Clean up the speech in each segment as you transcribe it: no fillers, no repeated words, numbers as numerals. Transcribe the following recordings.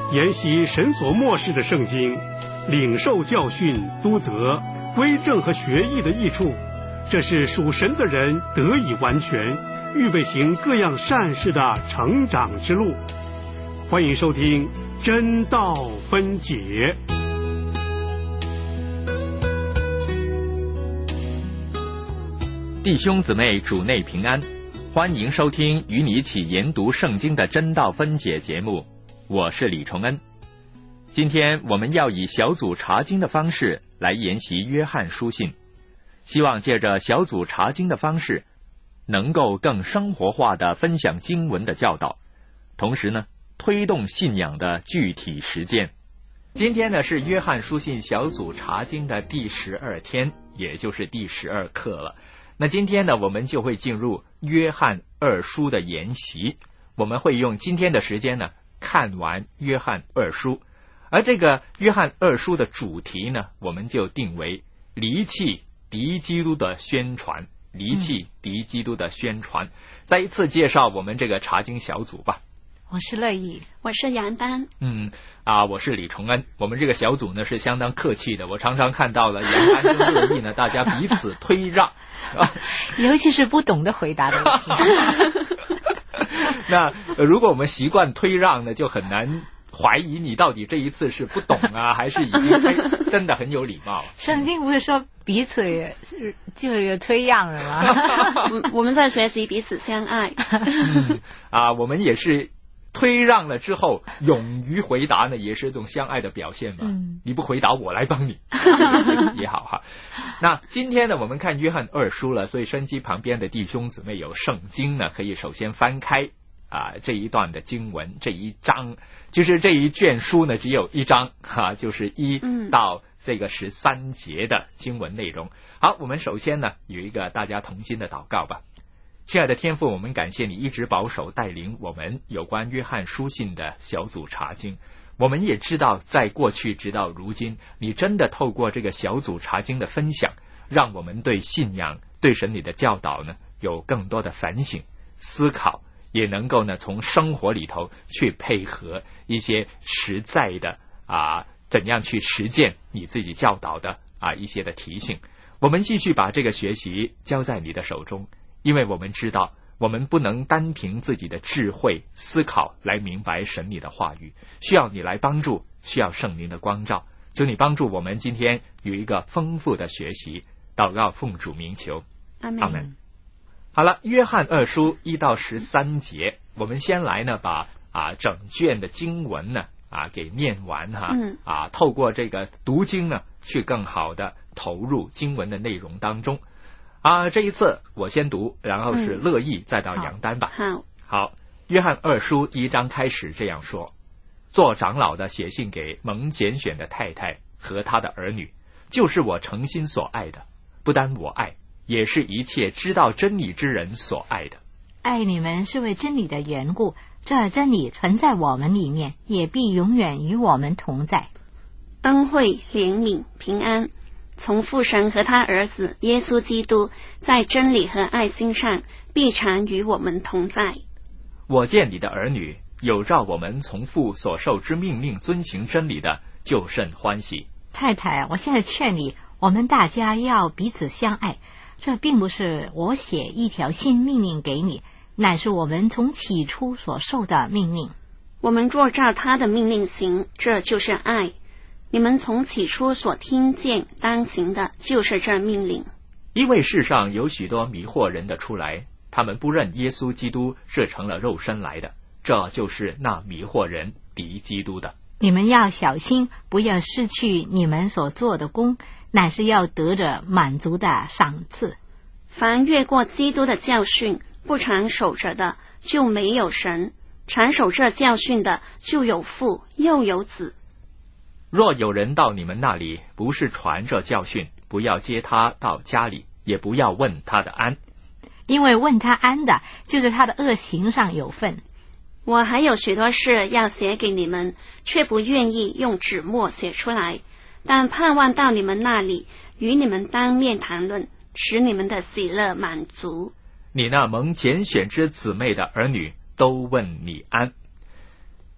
研习神所默示的圣经，领受教训、督责、归正和学艺的益处，这是属神的人得以完全，预备行各样善事的成长之路。欢迎收听真道分解。 弟兄姊妹主内平安，欢迎收听与你一起研读圣经的真道分解节目，我是李崇恩。今天我们要以小组查经的方式来研习约翰书信，希望借着小组查经的方式，能够更生活化的分享经文的教导，同时呢，推动信仰的具体实践。今天呢是约翰书信小组查经的第12天，也就是第12课了。那今天呢，我们就会进入约翰二书的研习，我们会用今天的时间呢，看完约翰二书。而这个约翰二书的主题呢，我们就定为离弃敌基督的宣传，离弃敌基督的宣传。再一次介绍我们这个查经小组吧。 我是乐意， 我是杨丹， 我是李崇恩。我们这个小组呢是相当客气的，我常常看到了杨丹跟乐意呢，大家彼此推让， 尤其是不懂得回答的问题。 那如果我们习惯推让呢，就很难怀疑你到底这一次是不懂啊，还是已经真的很有礼貌。 圣经不是说彼此就是推让了吗？ 我们在学习彼此相爱。 我们也是推让了之后勇于回答呢，也是一种相爱的表现嘛。你不回答我来帮你也好哈。那今天呢，我们看约翰二书了，所以收音机旁边的弟兄姊妹有圣经呢，可以首先翻开这一段的经文，这一章，就是这一卷书呢只有一章就是1到这个13节的经文内容。好，我们首先呢有一个大家同心的祷告吧。亲爱的天父，我们感谢你一直保守带领我们有关约翰书信的小组查经。我们也知道在过去直到如今，你真的透过这个小组查经的分享，让我们对信仰对神你的教导呢有更多的反省思考，也能够呢从生活里头去配合一些实在的怎样去实践你自己教导的一些的提醒。我们继续把这个学习交在你的手中，因为我们知道我们不能单凭自己的智慧思考来明白神你的话语，需要你来帮助，需要圣灵的光照。求你帮助我们今天有一个丰富的学习，祷告奉主名求，阿们。好了，约翰二书1到13节，我们先来呢把整卷的经文呢给念完透过这个读经呢去更好的投入经文的内容当中。这一次我先读，然后是乐意再到杨丹吧。好，约翰二书1章开始这样说：做长老的写信给蒙拣选的太太和他的儿女，就是我诚心所爱的，不单我爱，也是一切知道真理之人所爱的。 爱你们是为真理的缘故，这真理存在我们里面，也必永远与我们同在。 恩惠、怜悯、平安，从父神和他儿子耶稣基督在真理和爱心上必常与我们同在。 我见你的儿女有照我们从父所受之命令遵行真理的，就甚欢喜。 太太，我现在劝你，我们大家要彼此相爱。这并不是我写一条新命令给你，乃是我们从起初所受的命令。 我们若照他的命令行，这就是爱。你们从起初所听见当行的，就是这命令。 因为世上有许多迷惑人的出来，他们不认耶稣基督是成了肉身来的，这就是那迷惑人敌基督的。 你们要小心，不要失去你们所做的功，乃是要得着满足的赏赐。 凡越过基督的教训不常守着的，就没有神；常守这教训的，就有父又有子。 若有人到你们那里不是传这教训，不要接他到家里，也不要问他的安， 因为问他安的，就是他的恶行上有份。 我还有许多事要写给你们，却不愿意用纸墨写出来，但盼望到你们那里，与你们当面谈论，使你们的喜乐满足。 你那蒙拣选之姊妹的儿女都问你安。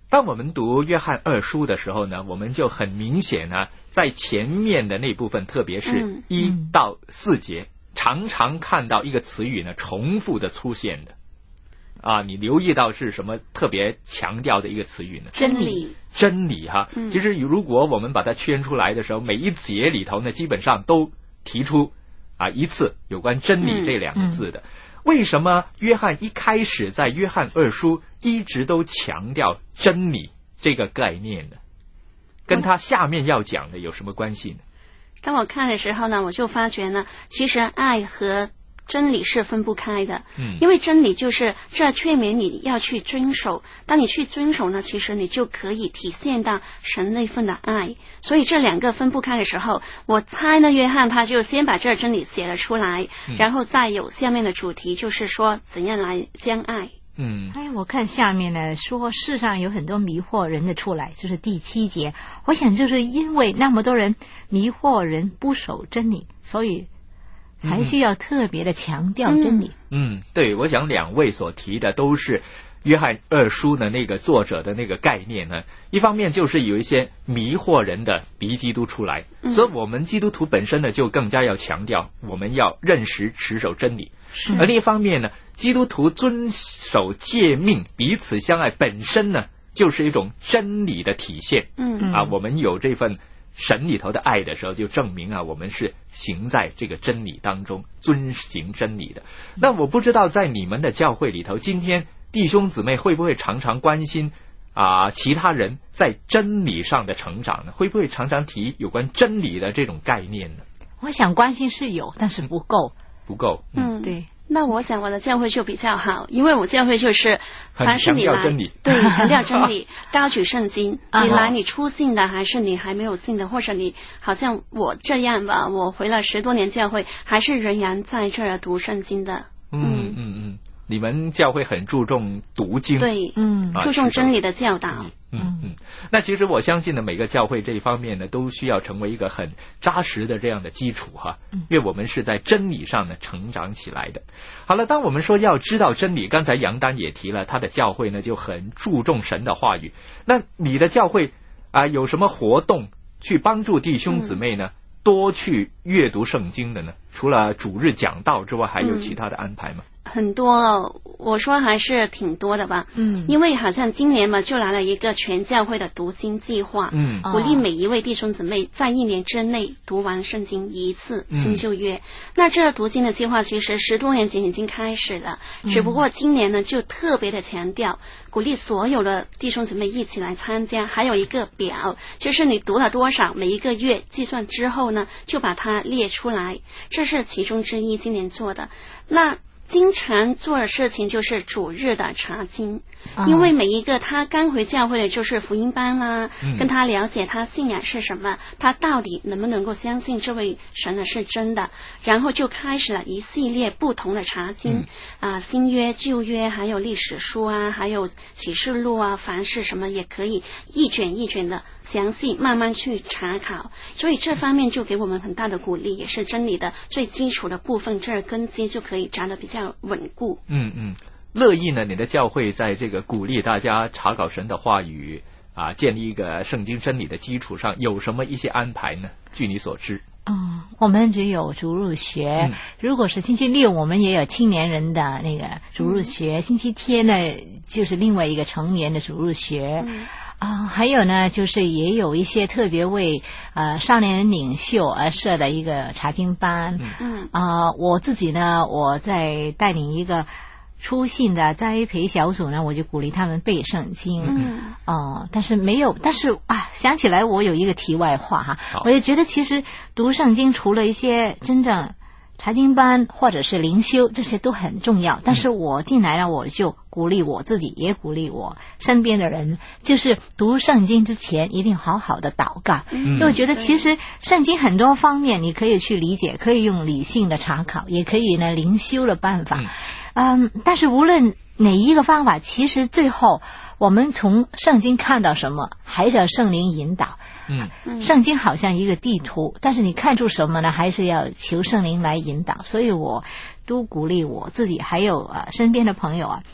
当我们读约翰2书的时候呢，我们就很明显呢，在前面的那部分，特别是1到4节，常常看到一个词语呢重复的出现的。你留意到是什么特别强调的一个词语呢？ 真理。 真理哈，其实如果我们把它圈出来的时候，每一节里头呢，基本上都提出一次有关真理这2个字的。为什么约翰一开始在约翰2书一直都强调真理这个概念呢？跟他下面要讲的有什么关系呢？ 当我看的时候呢，我就发觉呢，其实爱和真理是分不开的。因为真理就是这劝勉你要去遵守，当你去遵守呢，其实你就可以体现到神那份的爱。所以这2个分不开的时候，我猜呢，约翰他就先把这真理写了出来，然后再有下面的主题，就是说怎样来相爱。 我看下面呢说世上有很多迷惑人的出来，就是第7节。我想就是因为那么多人迷惑人不守真理，所以才需要特别的强调真理。 对，我想2位所提的都是约翰2书的那个作者的那个概念呢。一方面就是有一些迷惑人的敌基督出来，所以我们基督徒本身呢就更加要强调我们要认识持守真理。而另一方面呢，基督徒遵守诫命彼此相爱本身呢就是一种真理的体现。我们有这份神里头的爱的时候，就证明我们是行在这个真理当中，遵行真理的。那我不知道在你们的教会里头，今天弟兄姊妹会不会常常关心其他人在真理上的成长呢？会不会常常提有关真理的这种概念呢？ 我想关心是有，但是不够。对。 那我想我的教会就比较好，因为我教会就是凡是你来对强调真理高举圣经，你来你初信的还是你还没有信的，或者你好像我这样吧，我回了10多年教会，还是仍然在这儿读圣经的。 你们教会很注重读经， 对，注重真理的教导。 那其实我相信呢，每个教会这一方面呢，都需要成为一个很扎实的这样的基础哈，因为我们是在真理上呢成长起来的。好了，当我们说要知道真理，刚才杨丹也提了，他的教会呢就很注重神的话语。那你的教会有什么活动去帮助弟兄姊妹呢多去阅读圣经的呢？除了主日讲道之外，还有其他的安排吗？ 很多，我说还是挺多的吧。因为好像今年嘛，就来了一个全教会的读经计划，鼓励每一位弟兄姊妹在1年之内读完圣经1次新旧约。那这读经的计划其实10多年前已经开始了，只不过今年呢就特别的强调，鼓励所有的弟兄姊妹一起来参加，还有一个表，就是你读了多少，每一个月计算之后呢，就把它列出来，这是其中之一今年做的。那经常做的事情就是主日的查经，因为每一个他刚回教会的就是福音班啦，跟他了解他信仰是什么，他到底能不能够相信这位神的是真的，然后就开始了一系列不同的查经，新约旧约还有历史书还有启示录凡是什么也可以一卷一卷的详细慢慢去查考，所以这方面就给我们很大的鼓励，也是真理的最基础的部分，这根基就可以扎得比较稳固。 乐意呢，你的教会在这个鼓励大家查考神的话语建立一个圣经真理的基础上，有什么一些安排呢？据你所知。 我们只有主日学，如果是星期六我们也有青年人的那个主日学，星期天呢就是另外一个成年的主日学。还有呢，就是也有一些特别为少年人领袖而设的一个查经班。我自己呢，我在带领一个初信的栽培小组呢，我就鼓励他们背圣经。但是想起来我有一个题外话我就觉得其实读圣经除了一些真正查经班或者是灵修，这些都很重要，但是我进来了，我就鼓励我自己，也鼓励我身边的人，就是读圣经之前一定好好的祷告。因为我觉得其实圣经很多方面你可以去理解，可以用理性的查考，也可以呢灵修的办法。但是无论哪一个方法，其实最后我们从圣经看到什么，还是要圣灵引导。圣经好像一个地图，但是你看出什么呢？还是要求圣灵来引导。所以我都鼓励我自己还有身边的朋友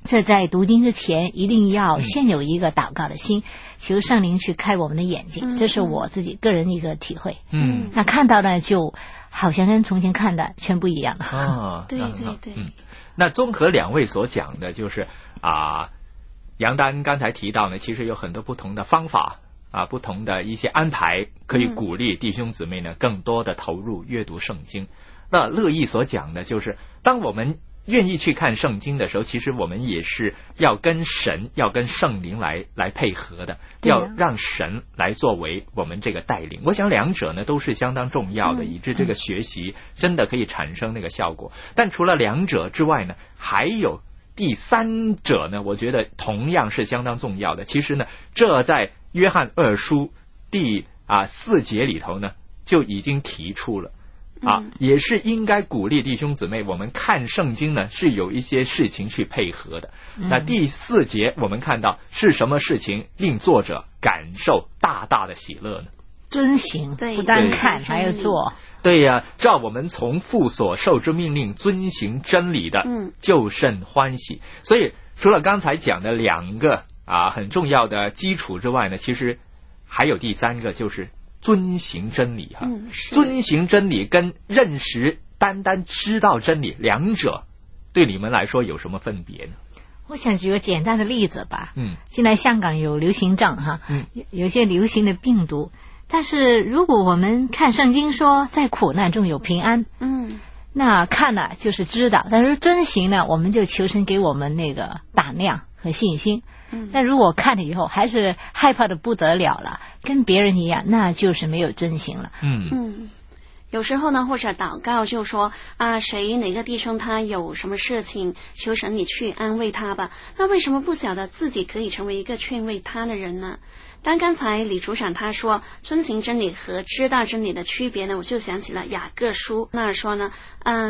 这在读经之前一定要先有一个祷告的心，求圣灵去开我们的眼睛，这是我自己个人一个体会。那看到呢，就好像跟从前看的全不一样了。 对对对。 那综合两位所讲的，就是杨丹刚才提到呢，其实有很多不同的方法不同的一些安排，可以鼓励弟兄姊妹呢更多的投入阅读圣经。那乐意所讲的就是，当我们愿意去看圣经的时候，其实我们也是要跟神、要跟圣灵来配合的，要让神来作为我们这个带领。我想两者呢都是相当重要的，以致这个学习真的可以产生那个效果。但除了两者之外呢，还有第三者呢，我觉得同样是相当重要的。其实呢，这在约翰2书第4节里头呢就已经提出了。也是应该鼓励弟兄姊妹，我们看圣经呢是有一些事情去配合的。那第4节我们看到是什么事情令作者感受大大的喜乐呢？ 遵行，不单看还要做。 对呀，照我们从父所受之命令遵行真理的，就甚欢喜。所以除了刚才讲的两个很重要的基础之外呢，其实还有第三个，就是遵行真理遵行真理跟认识单单知道真理，两者对你们来说有什么分别呢？ 我想举个简单的例子吧。现在香港有流行症有些流行的病毒，但是如果我们看圣经说在苦难中有平安，那看了就是知道，但是遵行呢，我们就求神给我们那个胆量和信心。那如果看了以后还是害怕的不得了了，跟别人一样，那就是没有遵行了。 有时候呢，或者祷告就说谁哪个弟兄他有什么事情，求神你去安慰他吧。那为什么不晓得自己可以成为一个劝慰他的人呢？当刚才李组长他说遵行真理和知道真理的区别呢，我就想起了雅各书那儿说呢，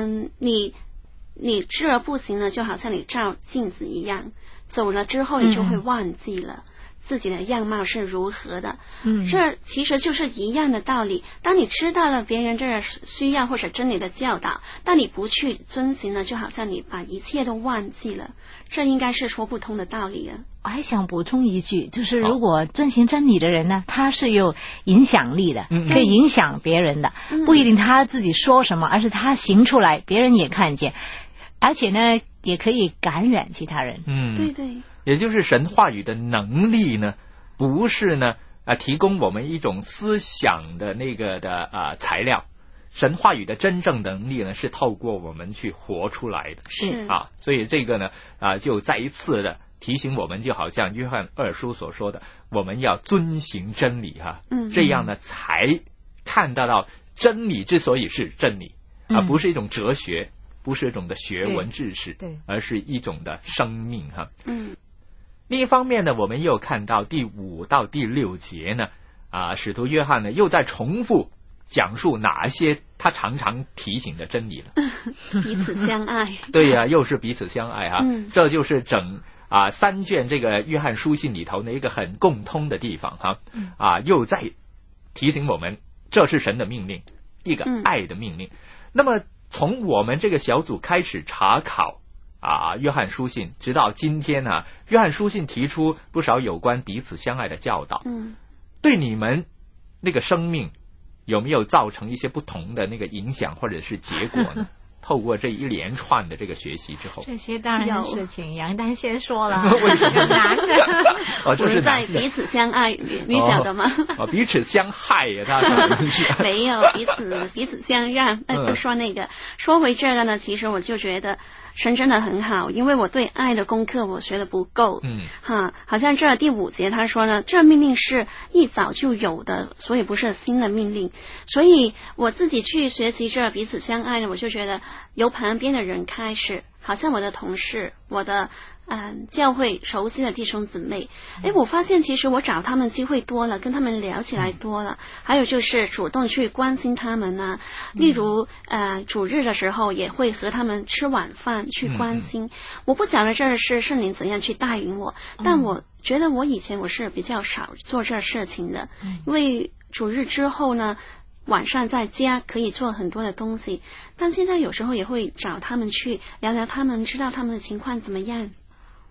你知而不行呢，就好像你照镜子一样，走了之后你就会忘记了自己的样貌是如何的。这其实就是一样的道理。当你知道了别人这需要或者真理的教导，但你不去遵行呢，就好像你把一切都忘记了，这应该是说不通的道理啊。 我还想补充一句，就是如果遵行真理的人呢，他是有影响力的，可以影响别人的，不一定他自己说什么，而是他行出来，别人也看见，而且呢也可以感染其他人。 对对， 也就是神话语的能力呢，不是呢提供我们一种思想的那个的材料，神话语的真正能力呢是透过我们去活出来的。 是所以这个呢就再一次的提醒我们，就好像约翰2书所说的，我们要遵行真理这样呢才看得到真理之所以是真理不是一种哲学，不是一种的学文知识，而是一种的生命另一方面呢，我们又看到第5到第6节呢使徒约翰呢又在重复讲述哪些他常常提醒的真理了。 彼此相爱。 对呀，又是彼此相爱这就是整3卷这个约翰书信里头的一个很共通的地方又在提醒我们，这是神的命令，一个爱的命令。那么从我们这个小组开始查考约翰书信，直到今天约翰书信提出不少有关彼此相爱的教导。对你们那个生命有没有造成一些不同的那个影响或者是结果呢？透过这一连串的这个学习之后， 这些当然是事情杨丹先说了。 为什么难的？ 这是在彼此相爱，你晓得吗？ 彼此相害呀，大概是没有彼此相让。不说那个，说回这个呢，其实我就觉得神真的很好，因为我对爱的功课我学的不够。好像这第5节他说呢，这命令是一早就有的，所以不是新的命令。所以我自己去学习这彼此相爱呢，我就觉得由旁边的人开始，好像我的同事，我的教会熟悉的弟兄姊妹，我发现其实我找他们机会多了，跟他们聊起来多了，还有就是主动去关心他们例如主日的时候也会和他们吃晚饭去关心。我不晓得这是圣灵怎样去带领我，但我觉得我以前我是比较少做这事情的，因为主日之后呢，晚上在家可以做很多的东西，但现在有时候也会找他们去聊聊他们，知道他们的情况怎么样。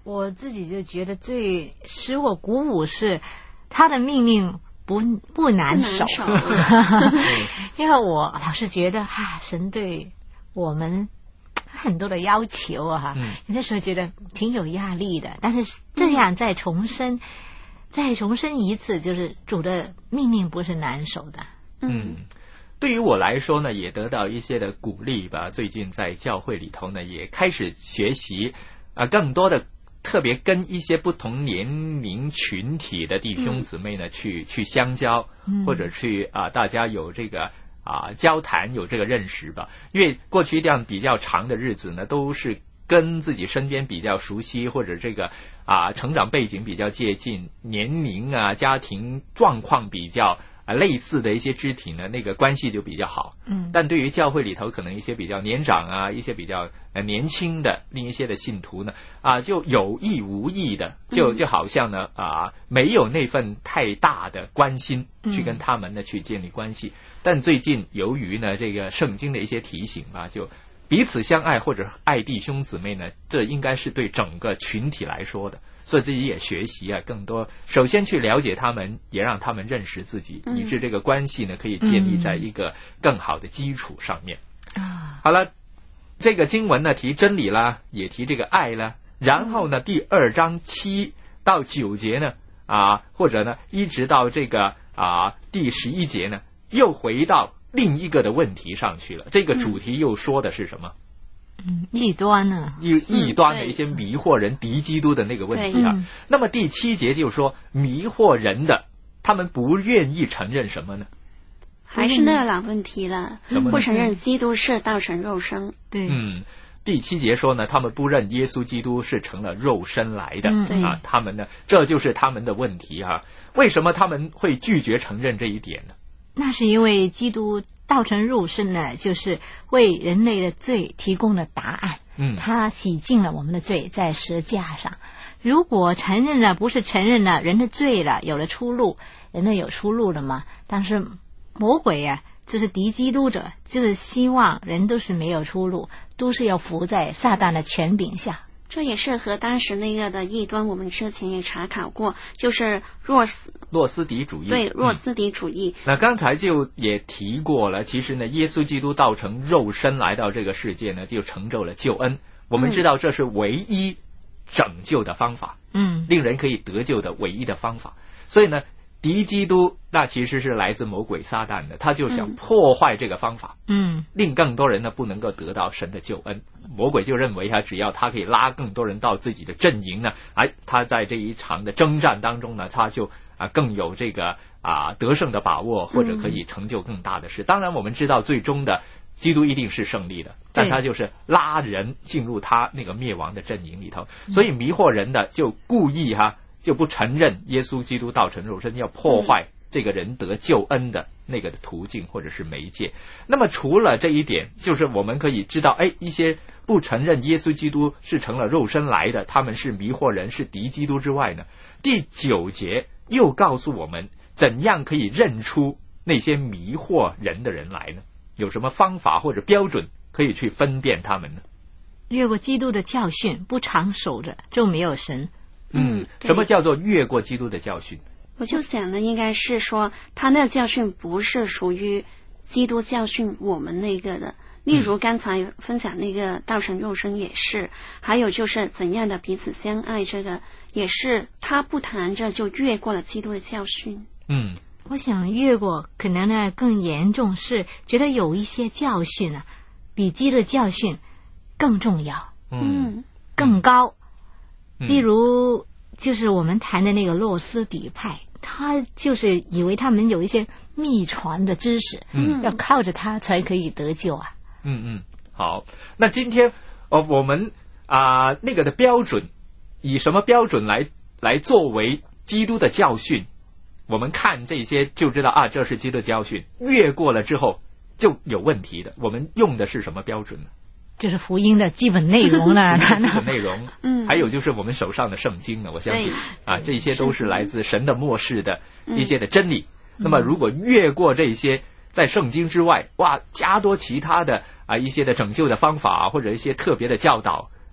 我自己就觉得最使我鼓舞是他的命令不难守，因为我老是觉得神对我们很多的要求啊，有的时候觉得挺有压力的，但是这样再重申一次，就是主的命令不是难守的。 对于我来说呢，也得到一些的鼓励吧。最近在教会里头呢，也开始学习更多的特别跟一些不同年龄群体的弟兄姊妹呢去相交，或者去大家有这个交谈，有这个认识吧。因为过去这样比较长的日子呢，都是跟自己身边比较熟悉，或者这个成长背景比较接近，年龄家庭状况比较类似的一些肢体呢，那个关系就比较好。但对于教会里头可能一些比较年长一些比较年轻的另一些的信徒呢就有意无意的就好像呢没有那份太大的关心去跟他们呢去建立关系。但最近由于呢这个圣经的一些提醒就彼此相爱或者爱弟兄姊妹呢，这应该是对整个群体来说的。所以自己也学习更多，首先去了解他们，也让他们认识自己，以致这个关系呢可以建立在一个更好的基础上面。好了，这个经文呢提真理啦，也提这个爱啦，然后呢第2章7到9节呢或者呢一直到这个第11节呢，又回到另一个的问题上去了。这个主题又说的是什么？ 异端呢？ 异端的一些迷惑人敌基督的那个问题那么第7节就说迷惑人的，他们不愿意承认什么呢？ 还是那个老问题了，不承认基督是道成肉身。 对， 第7节说呢，他们不认耶稣基督是成了肉身来的他们呢，这就是他们的问题为什么他们会拒绝承认这一点呢？ 那是因为基督道成肉身呢，就是为人类的罪提供了答案。他洗净了我们的罪，在十字架上。如果承认了，不是承认了人的罪了，有了出路，人类有出路了嘛？但是魔鬼就是敌基督者，就是希望人都是没有出路，都是要服在撒旦的权柄下。 这也是和当时那个的异端，我们之前也查考过，就是洛斯底主义。对，洛斯底主义。 那刚才就也提过了，其实呢，耶稣基督道成肉身来到这个世界呢，就成就了救恩。我们知道这是唯一拯救的方法，令人可以得救的唯一的方法。所以呢，敌基督那其实是来自魔鬼撒旦的，他就想破坏这个方法，令更多人呢不能够得到神的救恩。魔鬼就认为只要他可以拉更多人到自己的阵营呢，他在这一场的征战当中呢，他就更有这个得胜的把握，或者可以成就更大的事。当然我们知道最终的基督一定是胜利的，但他就是拉人进入他那个灭亡的阵营里头。所以迷惑人的就故意就不承认耶稣基督道成肉身，要破坏这个人得救恩的那个途径或者是媒介。那么除了这一点，就是我们可以知道一些不承认耶稣基督是成了肉身来的，他们是迷惑人，是敌基督之外呢，第9节又告诉我们怎样可以认出那些迷惑人的人来呢？有什么方法或者标准可以去分辨他们呢？ 越过基督的教训，不常守着，就没有神。 什么叫做越过基督的教训？ 我就想呢，应该是说他那个教训不是属于基督教训我们那个的，例如刚才分享那个道成肉身也是，还有就是怎样的彼此相爱，这个也是他不谈着就越过了基督的教训。 我想越过可能呢更严重，是觉得有一些教训比基督的教训更重要，更高。例如就是我们谈的那个洛斯底派，他就是以为他们有一些秘传的知识，要靠着他才可以得救好，那今天我们那个的标准，以什么标准来作为基督的教训？我们看这些就知道这是基督的教训，越过了之后就有问题的。我们用的是什么标准呢？ 就是福音的基本内容了， 基本内容，还有就是我们手上的圣经呢。我相信这些都是来自神的默示的一些的真理。那么如果越过这些，在圣经之外，加多其他的一些的拯救的方法或者一些特别的教导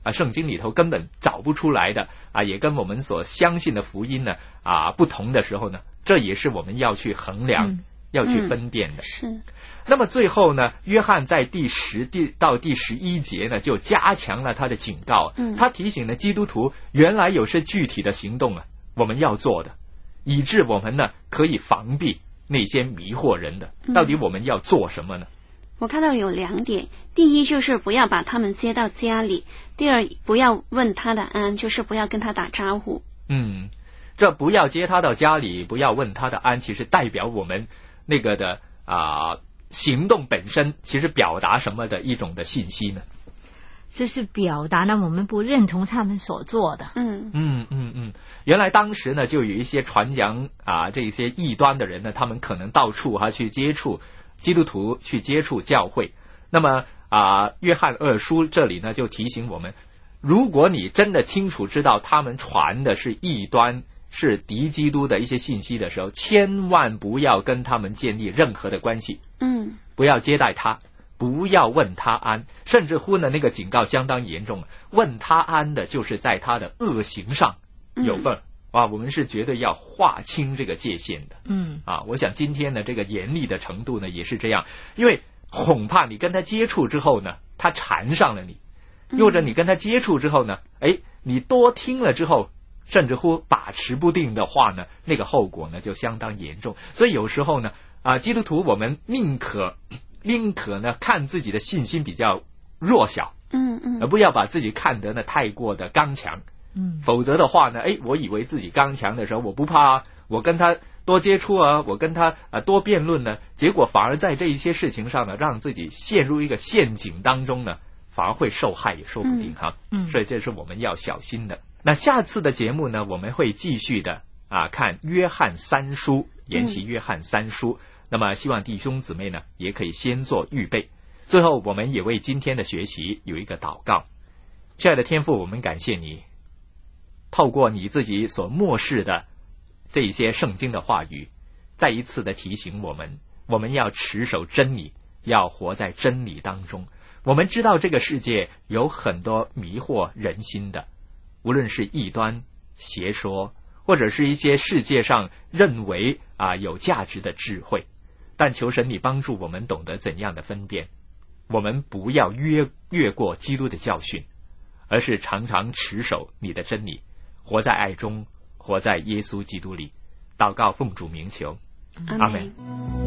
圣经里头根本找不出来的也跟我们所相信的福音呢不同的时候呢，这也是我们要去衡量、要去分辨的。 是。 那么最后呢，约翰在第10到第11节呢，就加强了他的警告。他提醒了基督徒，原来有些具体的行动我们要做的，以致我们呢可以防避那些迷惑人的。到底我们要做什么呢？ 我看到有2点，第一就是不要把他们接到家里，第二不要问他的安，就是不要跟他打招呼。 这不要接他到家里，不要问他的安，其实代表我们那个的行动本身其实表达什么的一种的信息呢？ 这是表达呢我们不认同他们所做的。 原来当时呢就有一些传讲这些异端的人呢，他们可能到处去接触基督徒，去接触教会。那么约翰2书这里呢就提醒我们，如果你真的清楚知道他们传的是异端，是敌基督的一些信息的时候，千万不要跟他们建立任何的关系。不要接待他，不要问他安，甚至乎呢那个警告相当严重，问他安的就是在他的恶行上有份我们是绝对要划清这个界限的。我想今天呢这个严厉的程度呢也是这样，因为恐怕你跟他接触之后呢，他缠上了你，或者你跟他接触之后呢，你多听了之后，甚至乎把持不定的话呢，那个后果呢就相当严重。所以有时候呢基督徒我们宁可呢看自己的信心比较弱小，而不要把自己看得呢太过的刚强。否则的话呢，我以为自己刚强的时候，我不怕我跟他多接触我跟他多辩论呢，结果反而在这一些事情上呢，让自己陷入一个陷阱当中呢，反而会受害也说不定所以这是我们要小心的。那下次的节目呢，我们会继续的看约翰3书，研习约翰3书。那么希望弟兄姊妹呢也可以先做预备。最后我们也为今天的学习有一个祷告。亲爱的天父，我们感谢你，透过你自己所默示的这些圣经的话语，再一次的提醒我们要持守真理，要活在真理当中。我们知道这个世界有很多迷惑人心的，无论是异端邪说，或者是一些世界上认为有价值的智慧，但求神你帮助我们懂得怎样的分辨，我们不要越过基督的教训，而是常常持守你的真理，活在爱中，活在耶稣基督里。祷告奉主名求，阿们。